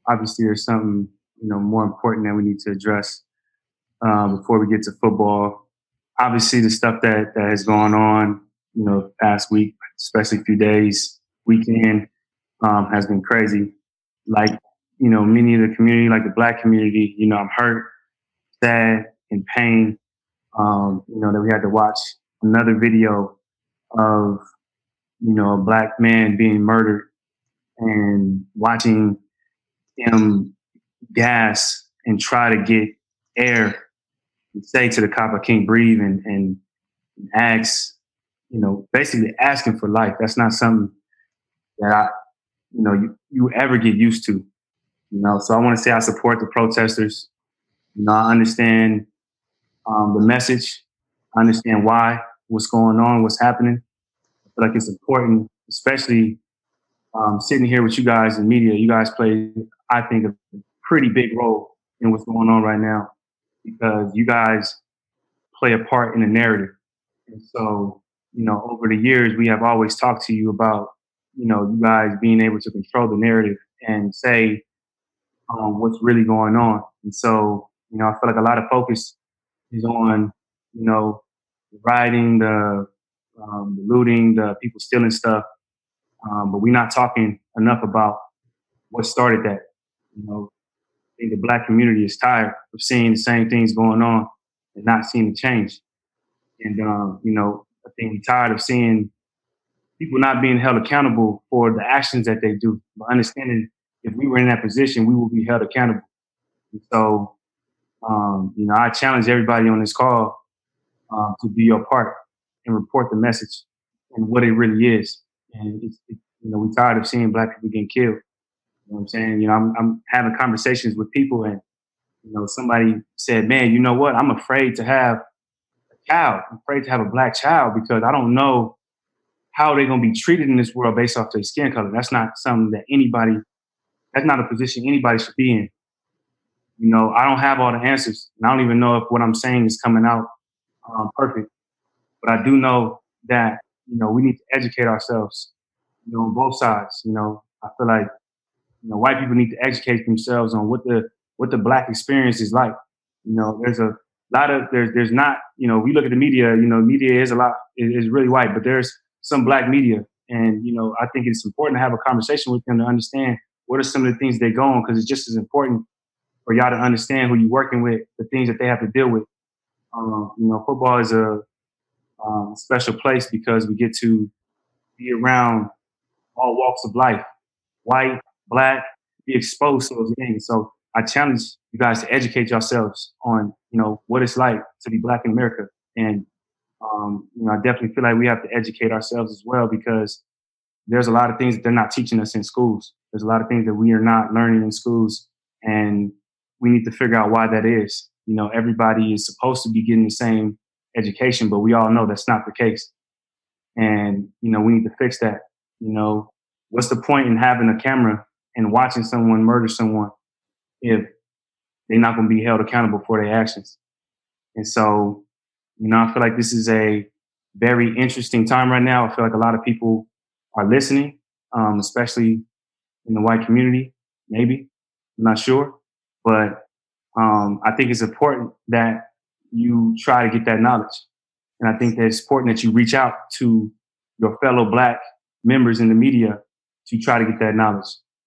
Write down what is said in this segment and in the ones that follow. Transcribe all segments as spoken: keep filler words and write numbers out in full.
obviously there's something, you know, more important that we need to address um, before we get to football. Obviously, the stuff that that has gone on, you know, past week, especially a few days, weekend, um, has been crazy. Like, you know, many of the community, like the Black community, you know, I'm hurt, sad, in pain. Um, you know, that we had to watch another video of, you know, a Black man being murdered and watching him gas and try to get air and say to the cop, I can't breathe, and, and ask, you know, basically asking for life. That's not something that I, you know, you, you ever get used to, you know. So I want to say I support the protesters. You know, I understand um, the message. I understand why, what's going on, what's happening. I feel like it's important, especially um, sitting here with you guys in media. You guys play, I think, a pretty big role in what's going on right now because you guys play a part in the narrative. And so, you know, over the years, we have always talked to you about, you know, you guys being able to control the narrative and say um, what's really going on. And so, you know, I feel like a lot of focus is on, you know, the rioting, the, um, the looting, the people stealing stuff. Um, but we're not talking enough about what started that. You know, I think the Black community is tired of seeing the same things going on and not seeing the change. And, um, you know, I think we're tired of seeing people not being held accountable for the actions that they do, but understanding if we were in that position, we will be held accountable. And so, um, you know, I challenge everybody on this call um, to do your part and report the message and what it really is. And, it's, it, you know, we're tired of seeing Black people getting killed. You know what I'm saying? You know, I'm, I'm having conversations with people and, you know, somebody said, man, you know what? I'm afraid to have a child. I'm afraid to have a Black child because I don't know how they're going to be treated in this world based off their skin color. That's not something that anybody, that's not a position anybody should be in. You know, I don't have all the answers. And I don't even know if what I'm saying is coming out um, perfect. But I do know that, you know, we need to educate ourselves, you know, on both sides. You know, I feel like, you know, white people need to educate themselves on what the what the Black experience is like. You know, there's a lot of there's there's not, you know, we look at the media, you know, media is a lot is really white, but there's some Black media. And, you know, I think it's important to have a conversation with them to understand what are some of the things they go on, because it's just as important for y'all to understand who you're working with, the things that they have to deal with. Um, you know, football is a um, special place because we get to be around all walks of life, white, Black, be exposed to those things. So I challenge you guys to educate yourselves on, you know, what it's like to be Black in America. And, um, you know, I definitely feel like we have to educate ourselves as well because there's a lot of things that they're not teaching us in schools. There's a lot of things that we are not learning in schools, and we need to figure out why that is. You know, everybody is supposed to be getting the same education, but we all know that's not the case. And, you know, we need to fix that. You know, what's the point in having a camera and watching someone murder someone if they're not going to be held accountable for their actions? And so, you know, I feel like this is a very interesting time right now. I feel like a lot of people are listening, um, especially in the white community, maybe. I'm not sure. But um, I think it's important that you try to get that knowledge. And I think that it's important that you reach out to your fellow Black members in the media to try to get that knowledge.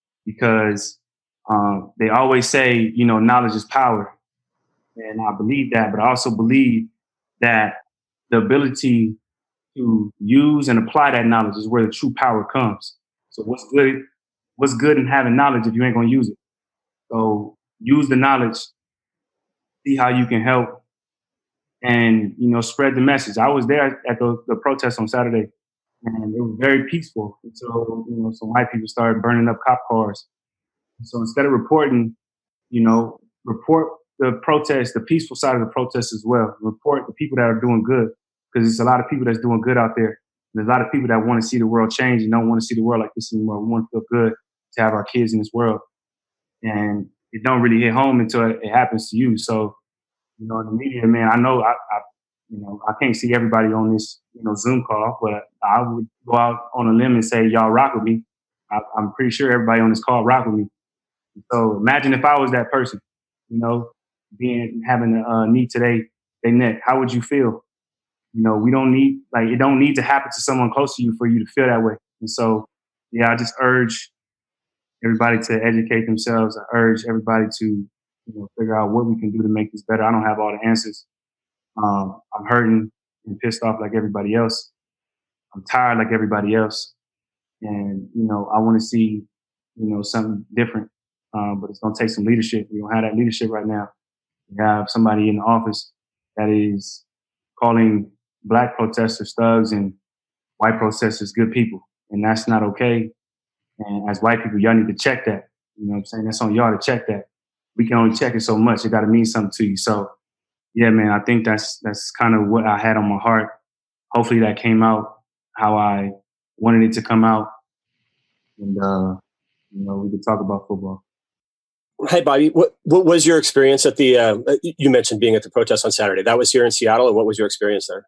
Because um, they always say, you know, knowledge is power. And I believe that, but I also believe that the ability to use and apply that knowledge is where the true power comes. So what's good, what's good in having knowledge if you ain't gonna use it? So use the knowledge, see how you can help, and, you know, spread the message. I was there at the, the protest on Saturday, and it was very peaceful until, you know, some white people started burning up cop cars. So instead of reporting, you know, report the protest, the peaceful side of the protest as well. Report the people that are doing good, because there's a lot of people that's doing good out there. There's a lot of people that want to see the world change and don't want to see the world like this anymore. We want to feel good to have our kids in this world. And it don't really hit home until it, it happens to you. So, you know, in the media, man, I know I, I, you know, I can't see everybody on this, you know, Zoom call, but I would go out on a limb and say, y'all rock with me. I, I'm pretty sure everybody on this call rock with me. So imagine if I was that person, you know, being having a uh, knee today, they neck. How would you feel? You know, we don't need like it don't need to happen to someone close to you for you to feel that way. And so, yeah, I just urge everybody to educate themselves. I urge everybody to, you know, figure out what we can do to make this better. I don't have all the answers. Um, I'm hurting and pissed off like everybody else. I'm tired like everybody else. And, you know, I want to see, you know, something different. Um, but it's going to take some leadership. We don't have that leadership right now. We have somebody in the office that is calling black protesters thugs and white protesters good people. And that's not okay. And as white people, y'all need to check that. You know what I'm saying? That's on y'all to check that. We can only check it so much. It got to mean something to you. So, yeah, man, I think that's that's kind of what I had on my heart. Hopefully that came out how I wanted it to come out. And, uh, you know, we could talk about football. Hey, Bobby, what, what was your experience at the, uh, you mentioned being at the protest on Saturday. That was here in Seattle, and what was your experience there?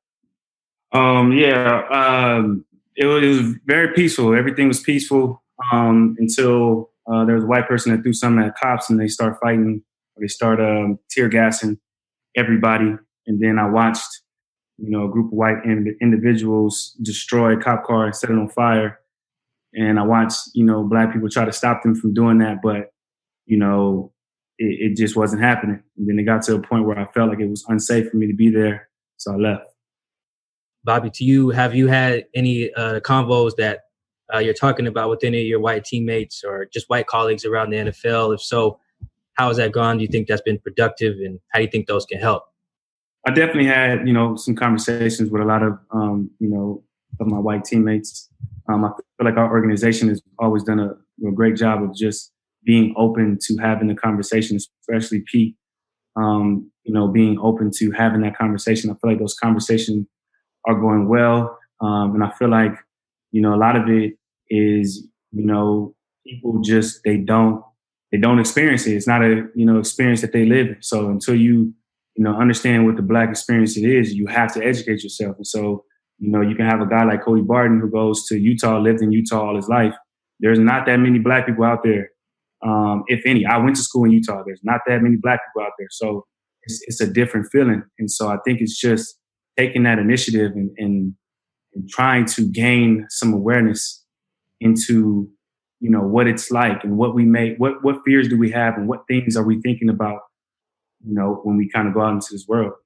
Um, yeah, um, it, was, it was very peaceful. Everything was peaceful um, until uh, there was a white person that threw something at cops and they start fighting, or they start um, tear gassing everybody. And then I watched, you know, a group of white ind- individuals destroy a cop car and set it on fire. And I watched, you know, black people try to stop them from doing that, but you know, it, it just wasn't happening. And then it got to a point where I felt like it was unsafe for me to be there, so I left. Bobby, to you, have you had any uh, convos that uh, you're talking about with any of your white teammates or just white colleagues around the N F L? If so, how has that gone? Do you think that's been productive, and how do you think those can help? I definitely had, you know, some conversations with a lot of, um, you know, of my white teammates. Um, I feel like our organization has always done a, a great job of just being open to having the conversation, especially Pete, um, you know, being open to having that conversation. I feel like those conversations are going well. Um, and I feel like, you know, a lot of it is, you know, people just, they don't, they don't experience it. It's not a, you know, experience that they live in. So until you, you know, understand what the black experience it is, you have to educate yourself. And so, you know, you can have a guy like Cody Barton who goes to Utah, lived in Utah all his life. There's not that many black people out there. Um, if any, I went to school in Utah. There's not that many black people out there. So it's, it's a different feeling. And so I think it's just taking that initiative and, and, and trying to gain some awareness into, you know, what it's like and what we may, what, what fears do we have and what things are we thinking about, you know, when we kind of go out into this world.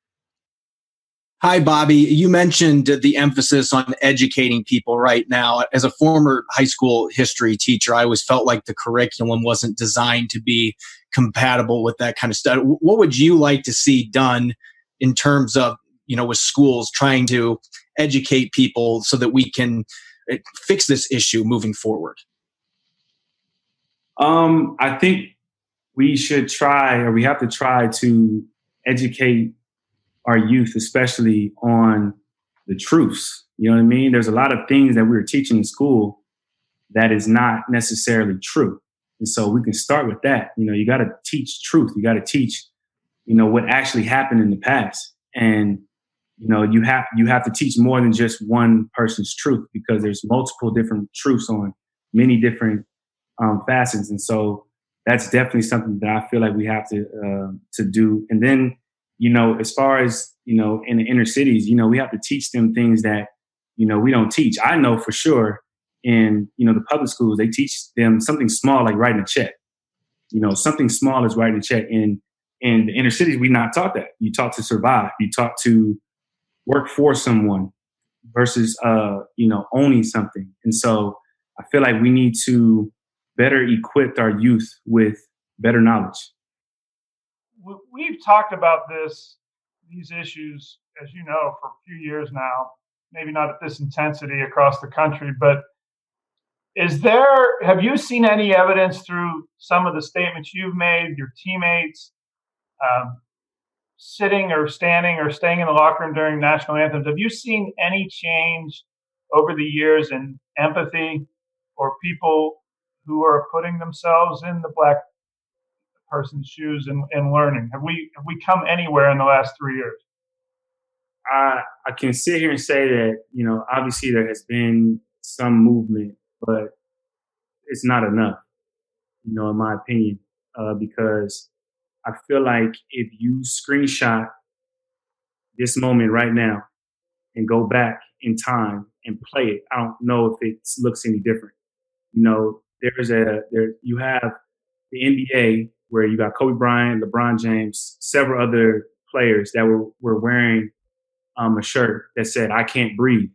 Hi, Bobby. You mentioned the emphasis on educating people right now. As a former high school history teacher, I always felt like the curriculum wasn't designed to be compatible with that kind of stuff. What would you like to see done in terms of, you know, with schools trying to educate people so that we can fix this issue moving forward? Um, I think we should try, or we have to try to educate our youth, especially on the truths. You know what I mean? There's a lot of things that we're teaching in school that is not necessarily true. And so we can start with that. You know, you got to teach truth. You got to teach, you know, what actually happened in the past. And, you know, you have, you have to teach more than just one person's truth, because there's multiple different truths on many different um, facets. And so that's definitely something that I feel like we have to, uh, to do. And then, you know, as far as, you know, in the inner cities, you know, we have to teach them things that, you know, we don't teach. I know for sure in, you know, the public schools, they teach them something small like writing a check. You know, something small is writing a check. In, in the inner cities, we not taught that. You taught to survive. You taught to work for someone versus, uh, you know, owning something. And so I feel like we need to better equip our youth with better knowledge. We've talked about this, these issues, as you know, for a few years now, maybe not at this intensity across the country, but is there, have you seen any evidence through some of the statements you've made, your teammates, um, sitting or standing or staying in the locker room during national anthems, have you seen any change over the years in empathy or people who are putting themselves in the black person's shoes and, and learning? Have we have we come anywhere in the last three years? I I can sit here and say that, you know, obviously there has been some movement, but it's not enough. you know, in my opinion, uh, because I feel like if you screenshot this moment right now and go back in time and play it, I don't know if it looks any different. You know, there's a there you have the N B A where you got Kobe Bryant, LeBron James, several other players that were were wearing um, a shirt that said "I can't breathe,"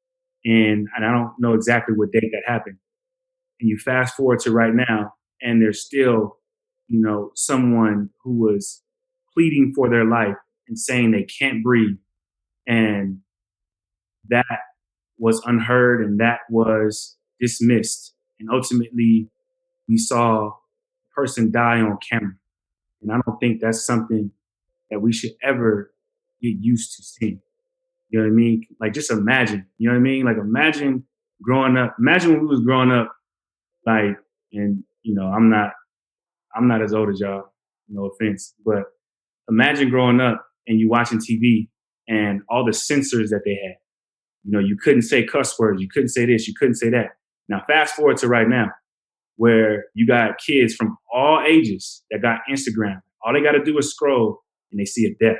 and and I don't know exactly what date that happened. And you fast forward to right now, and there's still, you know, someone who was pleading for their life and saying they can't breathe, and that was unheard and that was dismissed. And ultimately, we saw a person die on camera. And I don't think that's something that we should ever get used to seeing. You know what I mean? Like, just imagine, you know what I mean? Like, imagine growing up, imagine when we was growing up, like, and, you know, I'm not, I'm not as old as y'all, no offense, but imagine growing up and you watching T V and all the censors that they had. You know, you couldn't say cuss words. You couldn't say this. You couldn't say that. Now, fast forward to right now where you got kids from all ages that got Instagram. All they got to do is scroll and they see a death.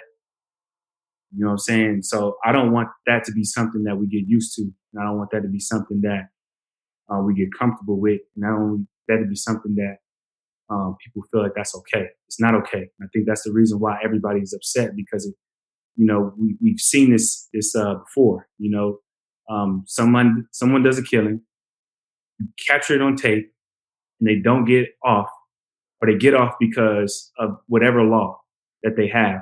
You know what I'm saying? So I don't want that to be something that we get used to. And I don't want that to be something that uh, we get comfortable with. And I don't want that to be something that um, people feel like that's okay. It's not okay. And I think that's the reason why everybody's upset, because it, you know, we, we've seen this this uh, before. You know, um, someone someone does a killing, you capture it on tape, and they don't get off, or they get off because of whatever law that they have.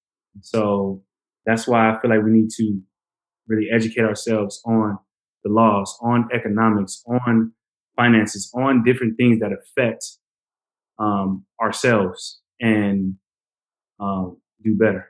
So that's why I feel like we need to really educate ourselves on the laws, on economics, on finances, on different things that affect um, ourselves, and um, do better.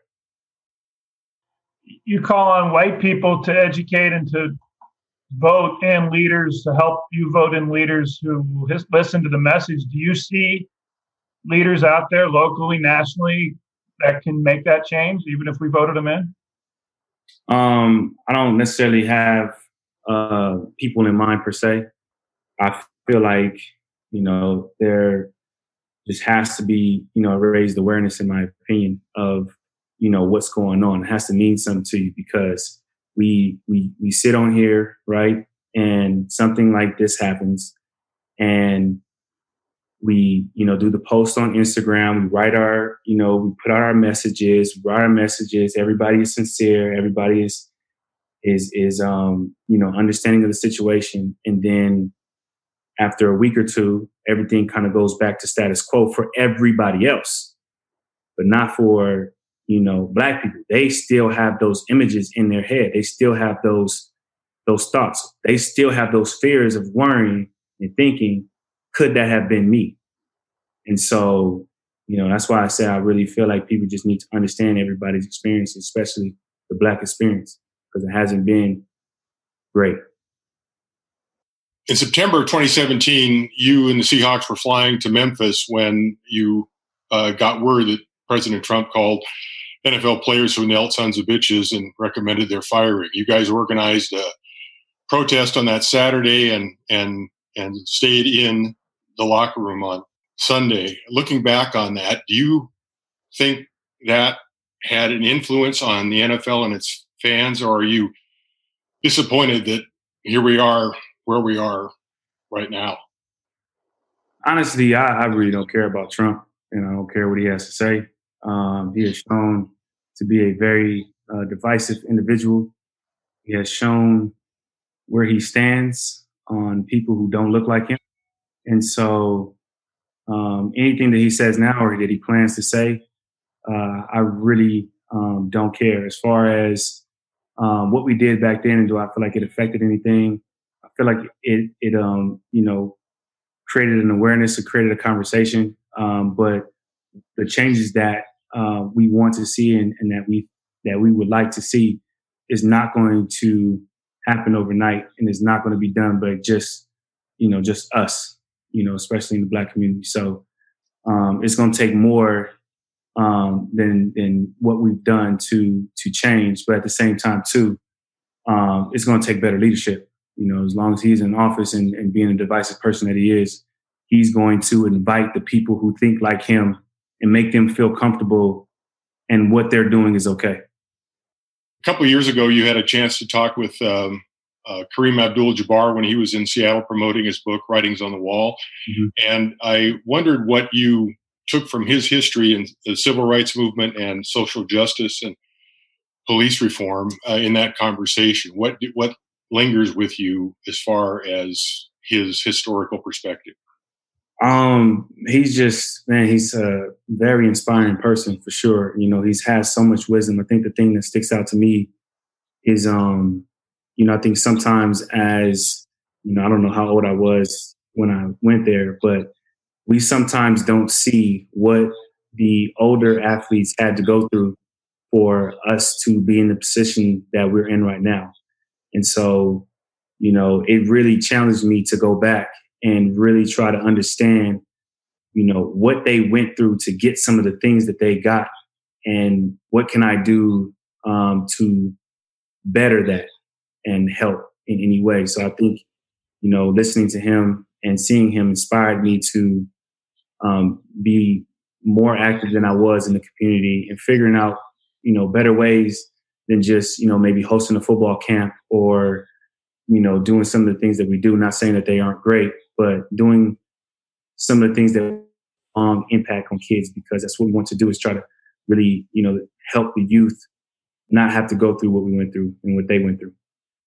You call on white people to educate and to vote in leaders, to help you vote in leaders who listen to the message. Do you see leaders out there locally, nationally, that can make that change, even if we voted them in? Um, I don't necessarily have uh, people in mind per se. I feel like, you know, there just has to be, you know, raised awareness, in my opinion, of, you know, what's going on. It has to mean something to you, because we we we sit on here, right, and something like this happens, and we, you know, do the post on Instagram. We write our, you know, we put out our messages, write our messages. Everybody is sincere. Everybody is is is um you know, understanding of the situation, and then after a week or two, everything kind of goes back to status quo for everybody else, but not for, you know, Black people. They still have those images in their head. They still have those those thoughts. They still have those fears of worrying and thinking, could that have been me? And so, you know, that's why I say I really feel like people just need to understand everybody's experience, especially the Black experience, because it hasn't been great. In September of twenty seventeen, you and the Seahawks were flying to Memphis when you uh, got word that President Trump called N F L players who knelt sons of bitches and recommended their firing. You guys organized a protest on that Saturday and and and stayed in the locker room on Sunday. Looking back on that, do you think that had an influence on the N F L and its fans, or are you disappointed that here we are where we are right now? Honestly, I, I really don't care about Trump, and I don't care what he has to say. Um, he has shown to be a very uh, divisive individual. He has shown where he stands on people who don't look like him. And so um, anything that he says now or that he plans to say, uh, I really um, don't care. As far as um, what we did back then, and do I feel like it affected anything? I feel like it, it um, you know, created an awareness, it created a conversation. Um, but the changes that uh, we want to see and, and that we that we would like to see is not going to happen overnight, and is not going to be done by just, you know, just us, you know, especially in the Black community. So um, it's going to take more um, than than what we've done to to change. But at the same time, too, um, it's going to take better leadership. You know, as long as he's in office and, and being a divisive person that he is, he's going to invite the people who think like him and make them feel comfortable, and what they're doing is okay. A couple of years ago, you had a chance to talk with um, uh, Kareem Abdul-Jabbar when he was in Seattle promoting his book, Writings on the Wall. Mm-hmm. And I wondered what you took from his history in the civil rights movement and social justice and police reform uh, in that conversation. What what lingers with you as far as his historical perspective? Um, he's just, man, he's a very inspiring person for sure. You know, he's has so much wisdom. I think the thing that sticks out to me is, um, you know, I think sometimes as, you know, I don't know how old I was when I went there, but we sometimes don't see what the older athletes had to go through for us to be in the position that we're in right now. And so, you know, it really challenged me to go back and really try to understand, you know, what they went through to get some of the things that they got, and what can I do um, to better that and help in any way. So I think, you know, listening to him and seeing him inspired me to um, be more active than I was in the community and figuring out, you know, better ways than just, you know, maybe hosting a football camp or, you know, doing some of the things that we do. Not saying that they aren't great, but doing some of the things that um, impact on kids, because that's what we want to do, is try to really, you know, help the youth not have to go through what we went through and what they went through.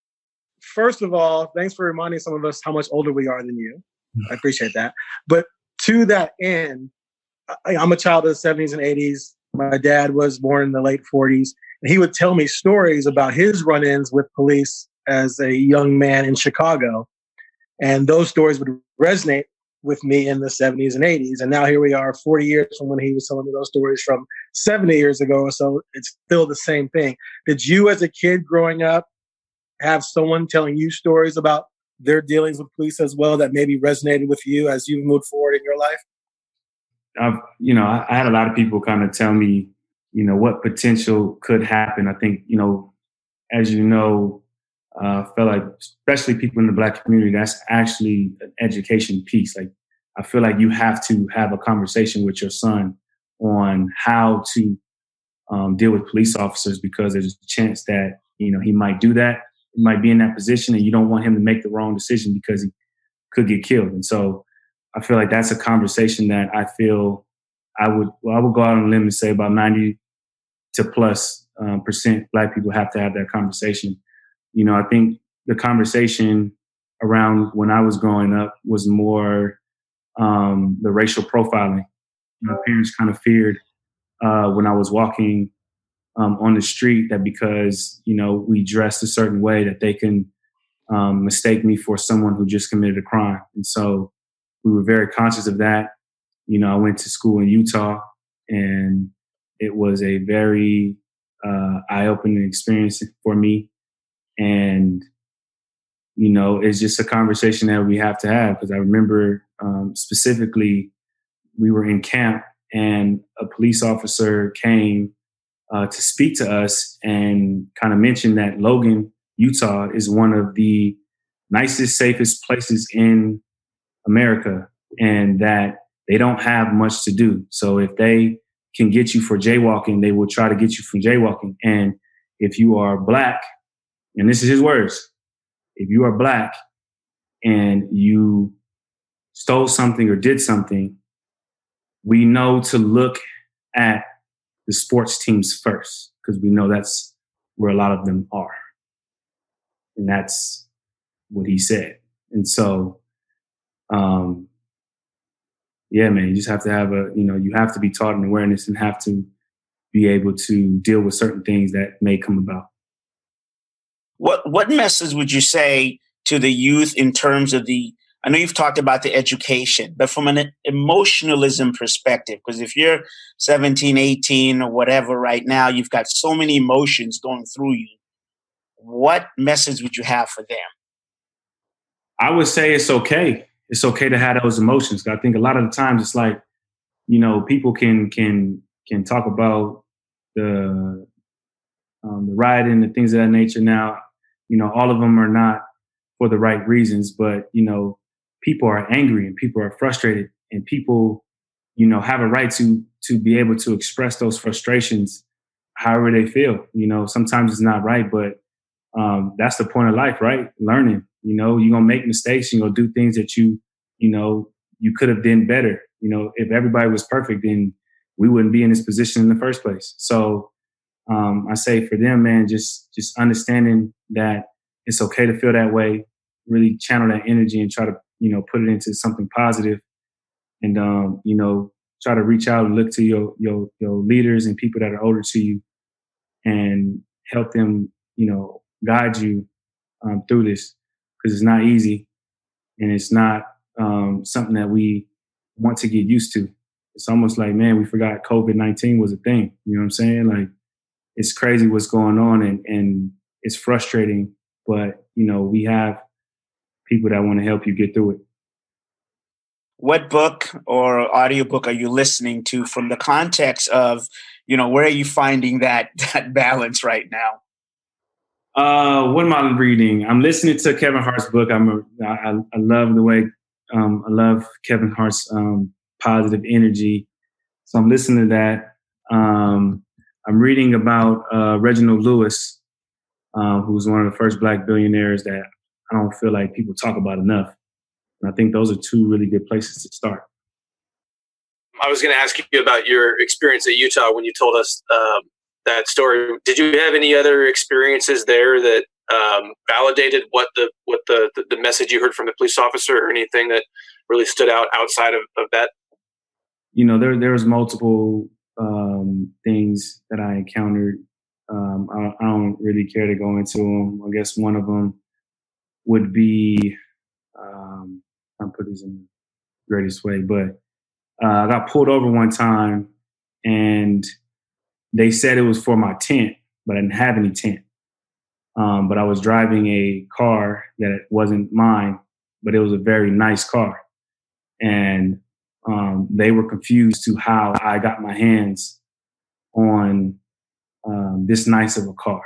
First of all, thanks for reminding some of us how much older we are than you. I appreciate that. But to that end, I, I'm a child of the seventies and eighties. My dad was born in the late forties. And he would tell me stories about his run-ins with police as a young man in Chicago. And those stories would resonate with me in the seventies and eighties. And now here we are forty years from when he was telling me those stories from seventy years ago or so. It's still the same thing. Did you as a kid growing up have someone telling you stories about their dealings with police as well that maybe resonated with you as you moved forward in your life? I've, you know, I, I had a lot of people kind of tell me, you know, what potential could happen. I think, you know, as you know, I uh, feel like, especially people in the Black community, that's actually an education piece. Like, I feel like you have to have a conversation with your son on how to um, deal with police officers, because there's a chance that, you know, he might do that. He might be in that position, and you don't want him to make the wrong decision because he could get killed. And so I feel like that's a conversation that I feel I would, well, I would go out on a limb and say about ninety to plus um, percent Black people have to have that conversation. You know, I think the conversation around when I was growing up was more um, the racial profiling. My parents kind of feared uh, when I was walking um, on the street that because, you know, we dressed a certain way that they can um, mistake me for someone who just committed a crime. And so we were very conscious of that. You know, I went to school in Utah, and it was a very uh, eye-opening experience for me. And, you know, it's just a conversation that we have to have, because I remember um, specifically we were in camp and a police officer came uh, to speak to us and kind of mentioned that Logan, Utah is one of the nicest, safest places in America, and that they don't have much to do. So if they can get you for jaywalking, they will try to get you from jaywalking. And if you are Black, and this is his words, if you are Black and you stole something or did something, we know to look at the sports teams first, because we know that's where a lot of them are. And that's what he said. And so, um, yeah, man, you just have to have a, you know, you have to be taught an awareness and have to be able to deal with certain things that may come about. What what message would you say to the youth in terms of the, I know you've talked about the education, but from an emotionalism perspective, because if you're seventeen, eighteen or whatever right now, you've got so many emotions going through you. What message would you have for them? I would say it's okay. It's okay to have those emotions. I think a lot of the times it's like, you know, people can can can talk about the um, the rioting and things of that nature. Now, you know, all of them are not for the right reasons, but, you know, people are angry and people are frustrated and people, you know, have a right to to be able to express those frustrations however they feel. You know, sometimes it's not right, but um, that's the point of life, right? Learning. You know, you're gonna make mistakes. You're gonna do things that you, you know, you could have done better. You know, if everybody was perfect, then we wouldn't be in this position in the first place. So um, I say for them, man, just just understanding that it's okay to feel that way. Really channel that energy and try to, you know, put it into something positive. And um, you know, try to reach out and look to your your your leaders and people that are older to you, and help them, you know, guide you um, through this, because it's not easy, and it's not um, something that we want to get used to. It's almost like, man, we forgot COVID nineteen was a thing. You know what I'm saying? Like, it's crazy what's going on, and and it's frustrating, but you know, we have people that want to help you get through it. What book or audiobook are you listening to from the context of, you know, where are you finding that that balance right now? Uh, what am I reading? I'm listening to Kevin Hart's book. I'm a, I, I love the way um, I love Kevin Hart's um, positive energy. So I'm listening to that. Um, I'm reading about uh, Reginald Lewis, uh, who's one of the first Black billionaires that I don't feel like people talk about enough. And I think those are two really good places to start. I was going to ask you about your experience at Utah when you told us um, that story. Did you have any other experiences there that um, validated what the what the, the the message you heard from the police officer, or anything that really stood out outside of, of that? You know, there there was multiple um, things that I encountered. Um, I, I don't really care to go into them. I guess one of them would be, um, I'll put this in the greatest way, but uh, I got pulled over one time, and they said it was for my tent, but I didn't have any tent. Um, but I was driving a car that wasn't mine, but it was a very nice car. And um, they were confused to how I got my hands on um, this nice of a car.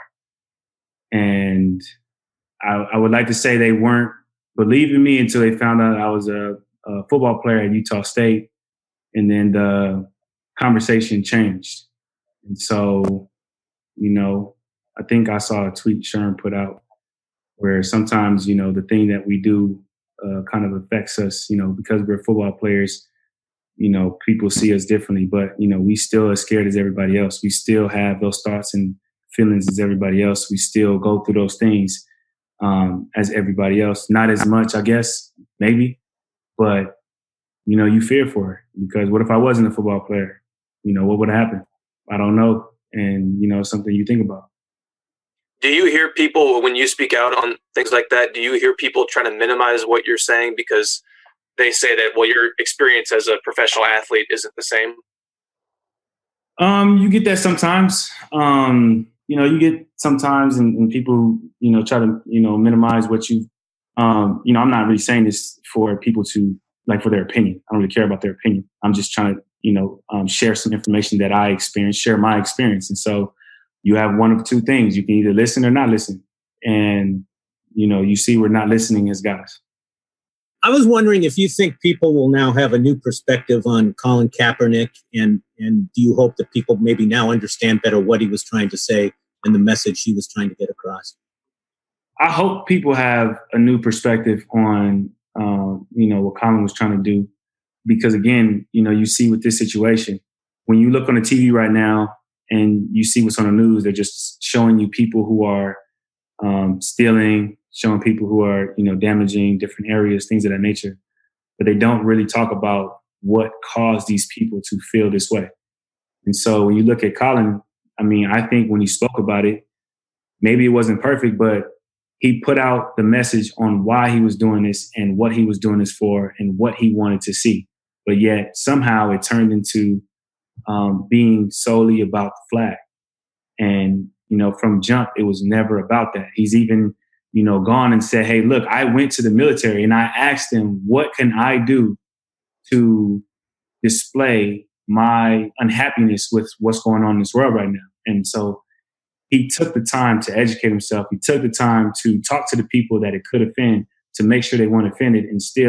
And I, I would like to say they weren't believing me until they found out I was a, a football player at Utah State. And then the conversation changed. And so, you know, I think I saw a tweet Sherm put out where sometimes, you know, the thing that we do uh, kind of affects us, you know, because we're football players, you know, people see us differently, but, you know, we still as scared as everybody else. We still have those thoughts and feelings as everybody else. We still go through those things um, as everybody else. Not as much, I guess, maybe, but, you know, you fear for it, because what if I wasn't a football player? You know, what would happen? I don't know. And, you know, it's something you think about. Do you hear people, when you speak out on things like that, do you hear people trying to minimize what you're saying because they say that, well, your experience as a professional athlete isn't the same? Um, you get that sometimes. Um, you know, you get sometimes, and, and people, you know, try to, you know, minimize what you, um, you know, I'm not really saying this for people to, like, for their opinion. I don't really care about their opinion. I'm just trying to, you know, um, share some information that I experienced, share my experience. And so you have one of two things. You can either listen or not listen. And, you know, you see we're not listening as guys. I was wondering if you think people will now have a new perspective on Colin Kaepernick, and, and do you hope that people maybe now understand better what he was trying to say and the message he was trying to get across? I hope people have a new perspective on, um, you know, what Colin was trying to do. Because again, you know, you see with this situation, when you look on the T V right now and you see what's on the news, they're just showing you people who are um, stealing, showing people who are, you know, damaging different areas, things of that nature. But they don't really talk about what caused these people to feel this way. And so when you look at Colin, I mean, I think when he spoke about it, maybe it wasn't perfect, but he put out the message on why he was doing this and what he was doing this for and what he wanted to see. But yet somehow it turned into um, being solely about the flag. And, you know, from jump, it was never about that. He's even, you know, gone and said, hey, look, I went to the military and I asked them, what can I do to display my unhappiness with what's going on in this world right now? And so he took the time to educate himself. He took the time to talk to the people that it could offend, to make sure they weren't offended, and still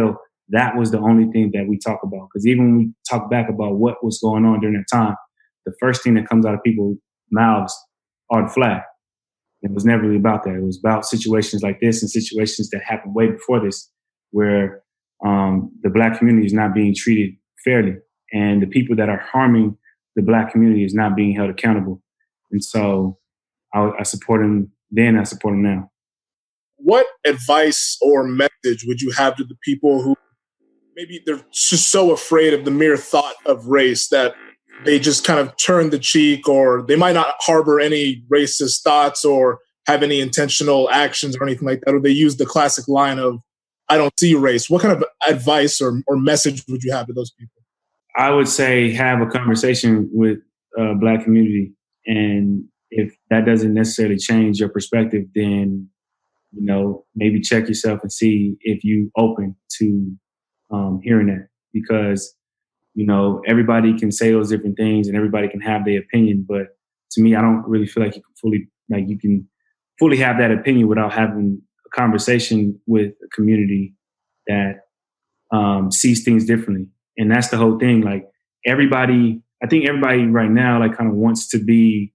that was the only thing that we talk about. Because even when we talk back about what was going on during that time, the first thing that comes out of people's mouths are the flag. It was never really about that. It was about situations like this and situations that happened way before this, where um, the Black community is not being treated fairly, and the people that are harming the Black community is not being held accountable. And so I, I support him then, I support him now. What advice or message would you have to the people who maybe they're just so afraid of the mere thought of race that they just kind of turn the cheek, or they might not harbor any racist thoughts or have any intentional actions or anything like that, or they use the classic line of, I don't see race? What kind of advice or, or message would you have to those people? I would say have a conversation with uh, Black community. And if that doesn't necessarily change your perspective, then, you know, maybe check yourself and see if you open to um, hearing that. Because, you know, everybody can say those different things and everybody can have their opinion. But to me, I don't really feel like you can fully, like you can fully have that opinion without having a conversation with a community that um, sees things differently. And that's the whole thing. Like everybody, I think everybody right now, like kind of wants to be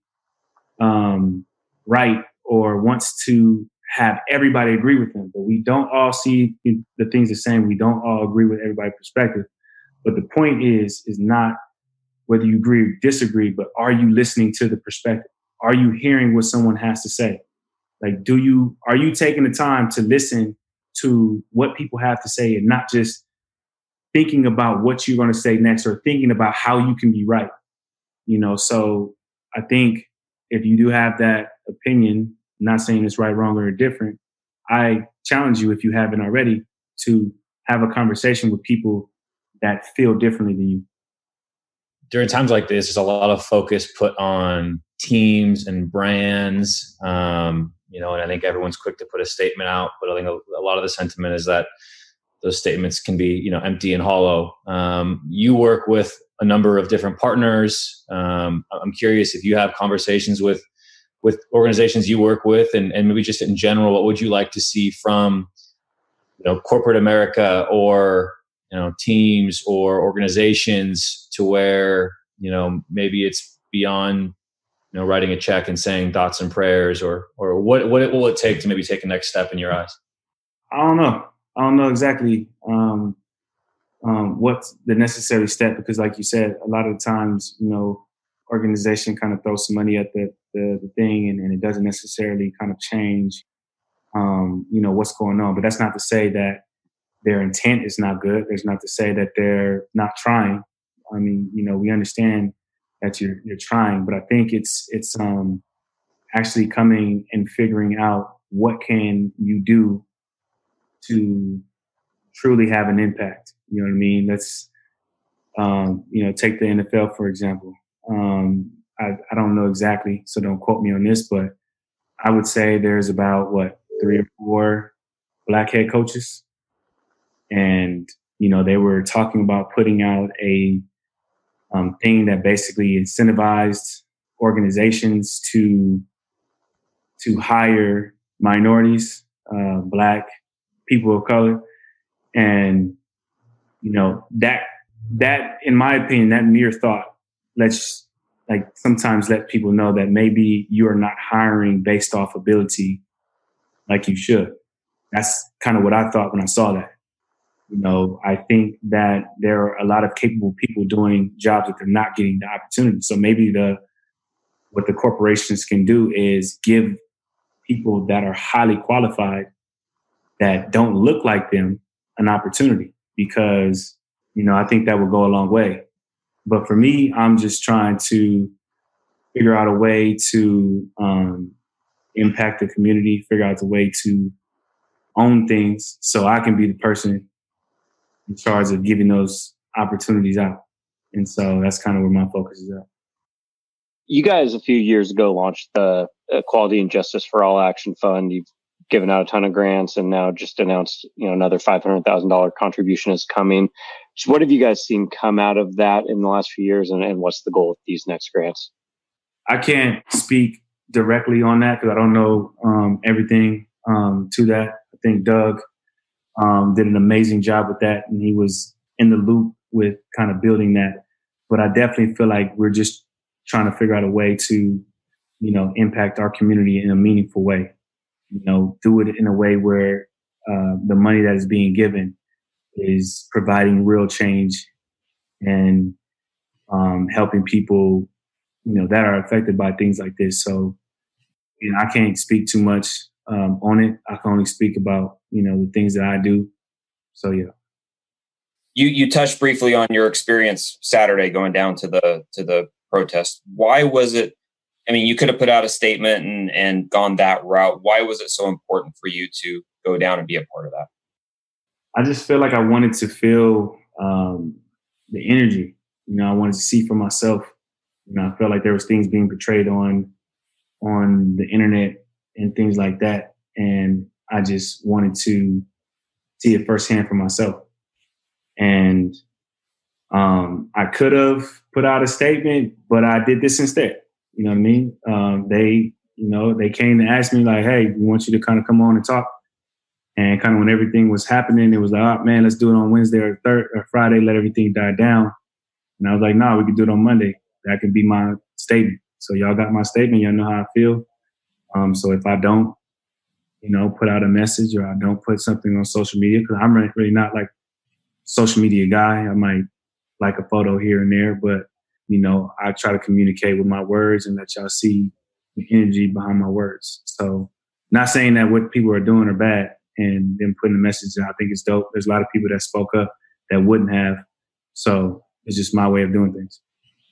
um, right or wants to have everybody agree with them. But we don't all see the things the same. We don't all agree with everybody's perspective. But the point is, is not whether you agree or disagree, but are you listening to the perspective? Are you hearing what someone has to say? Like, do you, are you taking the time to listen to what people have to say and not just thinking about what you're going to say next or thinking about how you can be right? You know, so I think if you do have that opinion, not saying it's right, wrong, or indifferent, I challenge you, if you haven't already, to have a conversation with people that feel differently than you. During times like this, there's a lot of focus put on teams and brands, um, you know, and I think everyone's quick to put a statement out, but I think a, a lot of the sentiment is that those statements can be, you know, empty and hollow. Um, you work with a number of different partners. Um, I'm curious if you have conversations with with organizations you work with, and, and maybe just in general, what would you like to see from, you know, corporate America or, you know, teams or organizations to where, you know, maybe it's beyond, you know, writing a check and saying thoughts and prayers, or or what what will it take to maybe take a next step in your eyes? I don't know. I don't know exactly um, um, what's the necessary step, because like you said, a lot of the times, you know, organization kind of throws some money at the, the, the thing and, and it doesn't necessarily kind of change, um, you know, what's going on. But that's not to say that their intent is not good. There's not to say that they're not trying. I mean, you know, we understand that you're, you're trying, but I think it's, it's um, actually coming and figuring out what can you do to truly have an impact. You know what I mean? Let's, um, you know, take the N F L, for example. Um, I, I don't know exactly, so don't quote me on this, but I would say there's about, what, three or four Black head coaches. And, you know, they were talking about putting out a um, thing that basically incentivized organizations to to hire minorities, uh, Black people of color. And, you know, that, that, in my opinion, that mere thought, let's like sometimes let people know that maybe you are not hiring based off ability like you should. That's kind of what I thought when I saw that. You know, I think that there are a lot of capable people doing jobs that they're not getting the opportunity. So maybe the what the corporations can do is give people that are highly qualified that don't look like them an opportunity, because, you know, I think that will go a long way. But for me, I'm just trying to figure out a way to um, impact the community, figure out a way to own things so I can be the person in charge of giving those opportunities out. And so that's kind of where my focus is at. You guys a few years ago launched the Equality and Justice for All Action Fund. You've given out a ton of grants and now just announced, you know, another five hundred thousand dollars contribution is coming. So what have you guys seen come out of that in the last few years, and, and what's the goal with these next grants? I can't speak directly on that because I don't know um, everything um, to that. I think Doug um, did an amazing job with that, and he was in the loop with kind of building that. But I definitely feel like we're just trying to figure out a way to, you know, impact our community in a meaningful way. You know, do it in a way where uh, the money that is being given is providing real change and um, helping people, you know, that are affected by things like this. So, you know, I can't speak too much um, on it. I can only speak about, you know, the things that I do. So, yeah. You you touched briefly on your experience Saturday going down to the to the protest. Why was it? I mean, you could have put out a statement and, and gone that route. Why was it so important for you to go down and be a part of that? I just feel like I wanted to feel um, the energy. You know, I wanted to see for myself. You know, I felt like there was things being portrayed on on the internet and things like that, and I just wanted to see it firsthand for myself. And um, I could have put out a statement, but I did this instead. You know what I mean? Um, they, you know, they came to ask me like, "Hey, we want you to kind of come on and talk." And kind of when everything was happening, it was like, "Oh man, let's do it on Wednesday or third or Friday. Let everything die down." And I was like, "No, nah, we can do it on Monday. That can be my statement." So y'all got my statement. Y'all know how I feel. Um, so if I don't, you know, put out a message or I don't put something on social media, because I'm really not like social media guy. I might like a photo here and there, but, you know, I try to communicate with my words and let y'all see the energy behind my words. So not saying that what people are doing are bad and them putting a message in, I think it's dope. There's a lot of people that spoke up that wouldn't have. So it's just my way of doing things.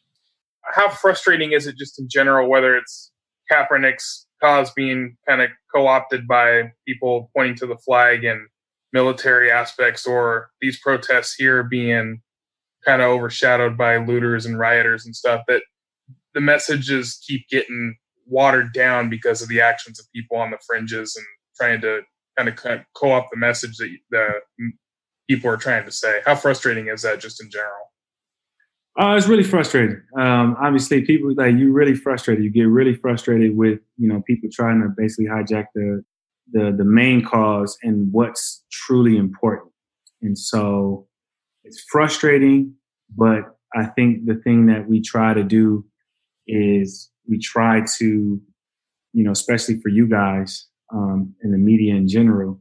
How frustrating is it just in general, whether it's Kaepernick's cause being kind of co-opted by people pointing to the flag and military aspects, or these protests here being kind of overshadowed by looters and rioters and stuff, that the messages keep getting watered down because of the actions of people on the fringes and trying to kind of co-opt the message that the people are trying to say? How frustrating is that just in general? Uh, it's really frustrating. Um, obviously, people like you really frustrated. You get really frustrated with, you know, people trying to basically hijack the the the main cause and what's truly important. And so it's frustrating, but I think the thing that we try to do is we try to, you know, especially for you guys um, and the media in general,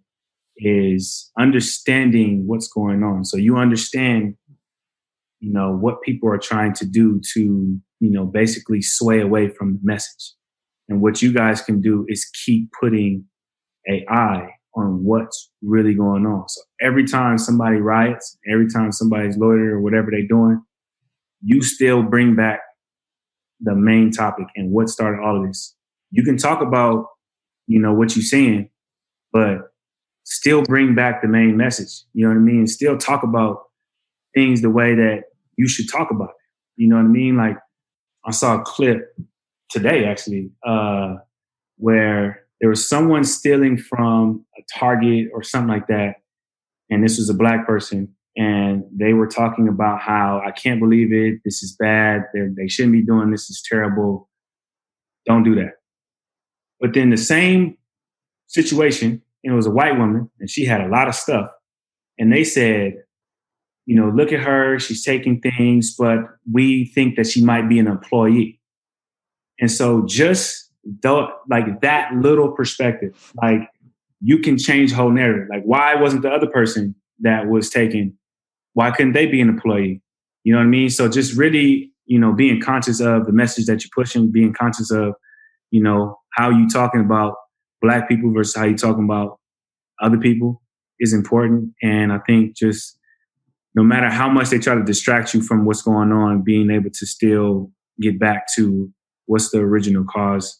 is understanding what's going on. So you understand, you know, what people are trying to do to, you know, basically sway away from the message. And what you guys can do is keep putting an eye on what's really going on. So every time somebody riots, every time somebody's loitering or whatever they're doing, you still bring back the main topic and what started all of this. You can talk about, you know, what you're saying, but still bring back the main message. You know what I mean? Still talk about things the way that you should talk about it. You know what I mean? Like I saw a clip today, actually, uh, where there was someone stealing from a Target or something like that. And this was a black person. And they were talking about how, I can't believe it. This is bad. They're, they shouldn't be doing this. Is terrible. Don't do that. But then the same situation, and it was a white woman and she had a lot of stuff. And they said, you know, look at her. She's taking things, but we think that she might be an employee. And so just though, like that little perspective, like you can change the whole narrative. Like, why wasn't the other person that was taken, why couldn't they be an employee? You know what I mean? So just really, you know, being conscious of the message that you're pushing, being conscious of, you know, how you talking about black people versus how you talking about other people is important. And I think just no matter how much they try to distract you from what's going on, being able to still get back to what's the original cause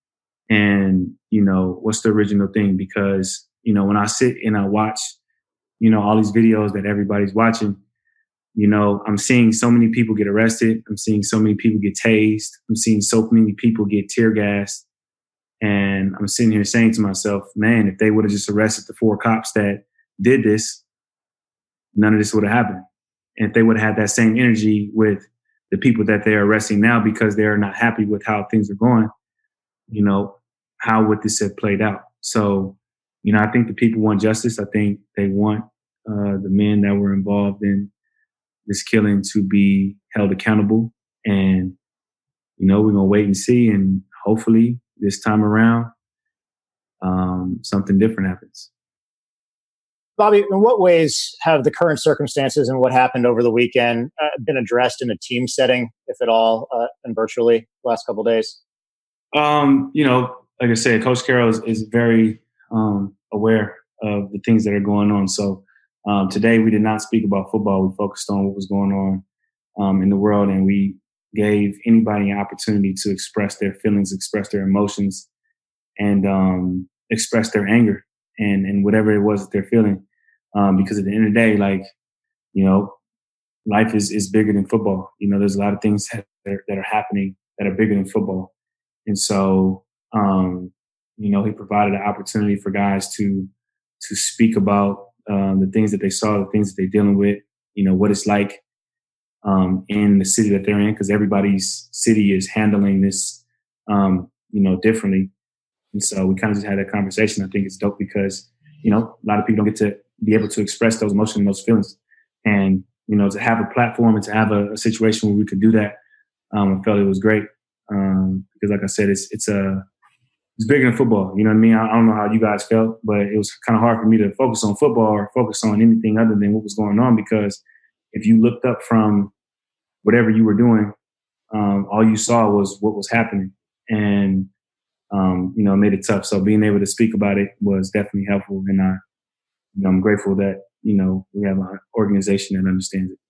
and, you know, what's the original thing? Because, you know, when I sit and I watch, you know, all these videos that everybody's watching, you know, I'm seeing so many people get arrested. I'm seeing so many people get tased. I'm seeing so many people get tear gassed. And I'm sitting here saying to myself, man, if they would have just arrested the four cops that did this, none of this would have happened. And if they would have had that same energy with the people that they're arresting now because they're not happy with how things are going, you know, how would this have played out? So, you know, I think the people want justice. I think they want uh, the men that were involved in this killing to be held accountable. And, you know, we're going to wait and see. And hopefully this time around, um, something different happens. Bobby, in what ways have the current circumstances and what happened over the weekend uh, been addressed in a team setting, if at all, uh, and virtually the last couple of days? Um, you know, like I said, Coach Carroll is, is very um, aware of the things that are going on. So um, today we did not speak about football. We focused on what was going on um, in the world, and we gave anybody an opportunity to express their feelings, express their emotions, and um, express their anger and, and whatever it was that they're feeling. Um, because at the end of the day, like, you know, life is, is bigger than football. You know, there's a lot of things that are, that are happening that are bigger than football. And so, um, you know, he provided an opportunity for guys to to speak about um, the things that they saw, the things that they're dealing with, you know, what it's like um, in the city that they're in, because everybody's city is handling this, um, you know, differently. And so we kind of just had that conversation. I think it's dope because, you know, a lot of people don't get to be able to express those emotions and those feelings. And, you know, to have a platform and to have a, a situation where we could do that, um, I felt it was great. Um, because like I said, it's, it's a, it's bigger than football. You know what I mean? I, I don't know how you guys felt, but it was kind of hard for me to focus on football or focus on anything other than what was going on, because if you looked up from whatever you were doing, um, all you saw was what was happening. And, um, you know, it made it tough. So being able to speak about it was definitely helpful. And I, you know, I'm grateful that, you know, we have an organization that understands it.